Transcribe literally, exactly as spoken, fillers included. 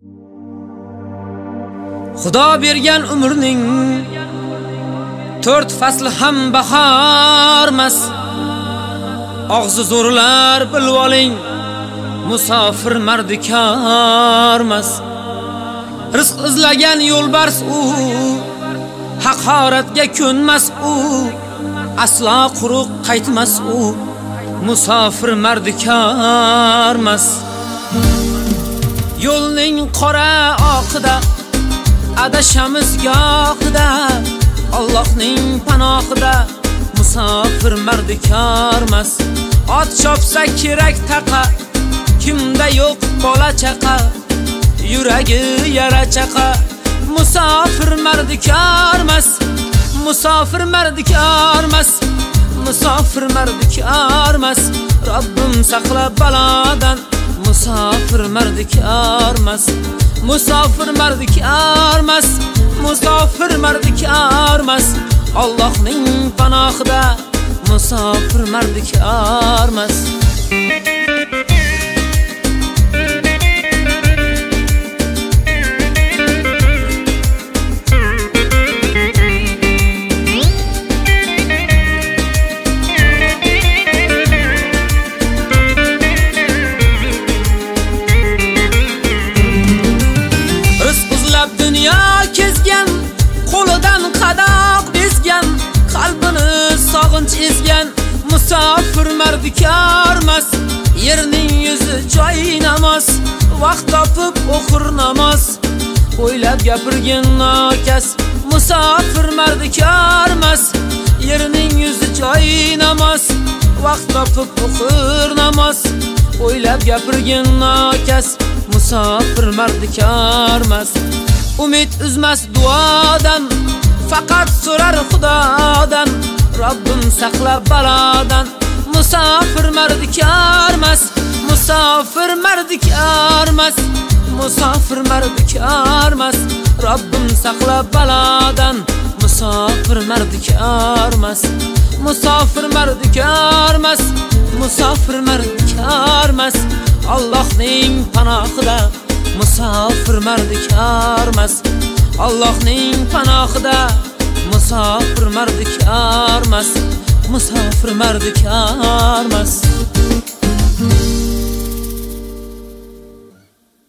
Xudo bergan umrning to'rt fasli ham bahormas. Og'zi zo'rlar bilib oling, musofir mardikormas. Rizq izlagan yo'lbars u, haqoratga ko'nmas u, aslo quruq qaytmas u, musofir mardikormas. Yo'lning qora oqida adashamiz gohida, Allohning panohida musofir mardikormas. Ot chopsa kerak taqa, kimda yo'q bola chaqa, yuragi yara chaqa, musofir mardikormas. Musofir mardikormas, musofir mardikormas. Robbim saqla balodan, musofir mardikormas. Musofir mardikormas, musofir mardikormas. Allohning panohida musofir mardikormas. Dünya kezgan, qo'lidan qadoq bezgan, qalbini sog'inch ezgan, musofir mardikormas. Yerning yuzi joy namoz, vaqt topib o'qir namoz, o'ylab gapirgin nokas, musofir mardikormas. Yerning yuzi joy namoz, vaqt topib o'qir namoz, o'ylab gapirgin nokas, musofir mardikormas. Umid uzmas duodan, faqat so'rar Xudodan, Robbim saqla balodan, musofir mardikormas. Musofir mardikormas, musofir mardikormas. Robbim saqla balodan, musofir mardikormas. Musofir mardikormas, musofir mardikormas. Allohning panohida musofir mardikormas. Allohning panohida musofir mardikormas. Musofir mardikormas.